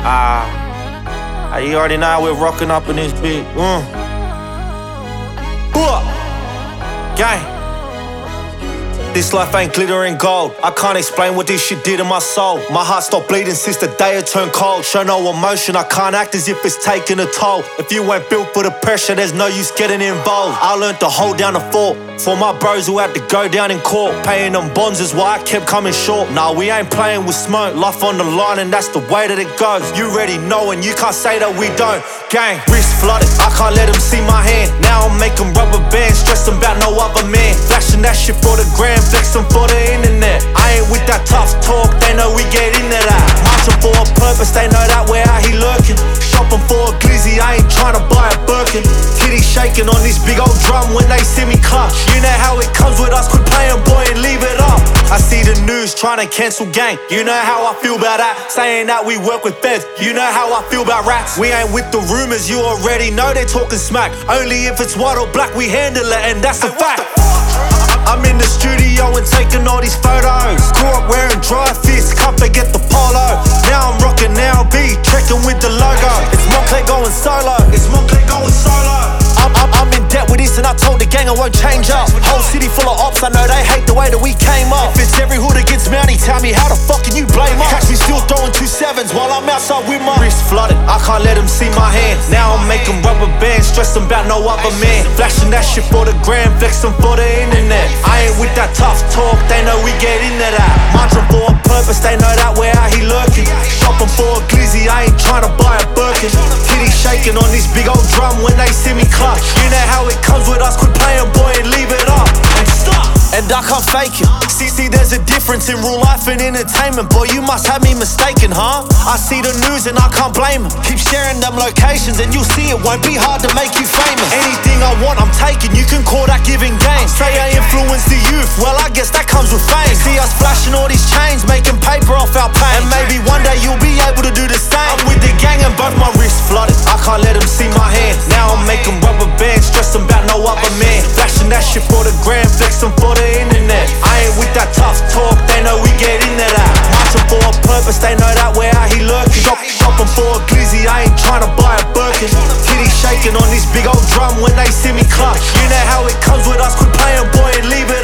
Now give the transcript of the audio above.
You already know how we're rocking up in this beat. Gang. This life ain't glitter and gold. I can't explain what this shit did in my soul. My heart stopped bleeding since the day it turned cold. Show no emotion, I can't act as if it's taking a toll. If you ain't built for the pressure, there's no use getting involved. I learned to hold down the fort for my bros who had to go down in court. Paying them bonds is why I kept coming short. Nah, we ain't playing with smoke. Life on the line and that's the way that it goes. You already know and you can't say that we don't. Gang, wrist flooded, I can't let them see my hand. Now I'm making rubber bands, stressing about no other man. Flashing that shit for the gram, flexing for the internet. I ain't with that tough talk, they know we get into that. Marching for a purpose, they know that we're out here lurking. Shopping for a glizzy, I ain't trying to buy a Birkin. Titties shaking on this big old drum when they see me clutch. You know how it comes with us, quit playing boy and leave it up. I see the news trying to cancel gang. You know how I feel about that. Saying that we work with feds. You know how I feel about rats. We ain't with the rumors, you already know they're talking smack. Only if it's white or black we handle it, and that's a fact. I'm in the studio and taking all these photos. Grew up wearing dry fits, can't forget the polo. Now I'm rocking LB, trekking with the logo. It's Moncler going solo. It's Moncler going solo. I'm in debt with this and I told the gang I won't change up. Whole city full of ops, I know they hate the way that we came up. If it's every hood against Mountie, tell me how the fuck can you blame us? Catch me still throwing 2-7s while I'm outside with my wrist flooded. I can't let them see my hands. Now I'm making rubber bands, stressing about no other man. Flashing that shit for the gram, flexing for the internet. I ain't with that tough talk, they know we get into that. Marching for a purpose, they know that we're out here lurking. Shopping for a glizzy, I ain't trying to buy a Birkin. Titties shaking on this big old drum when they see me clutch. You know how it comes with us, quit playing boy and leave it up. And stop. And I can't fake it. See, there's a difference in real life and entertainment. Boy, you must have me mistaken, huh? I see the news and I can't blame them. Keep sharing them locations and you'll see it won't be hard to make you famous. Anything I want, I'm taking. You can call that giving game. Say I influence the youth, well, I guess that comes with fame. See us flashing all these chains, making paper off our pain. And maybe one day you'll be able to do the same. I'm with the gang and both my wrists flooded. I can't let them see my hands. Now I'm making rubber bands, stressing about no other man. Flashing that shit for the gram, flexing for the internet. I ain't with that tough talk, they know we get into that. Marching for a purpose, they know that we're out here lurking. Shopping for a glizzy, I ain't trying to buy a Birkin. Titties shaking on this big old drum when they see me clutch. You know how it comes with us, quit playing boy and leave it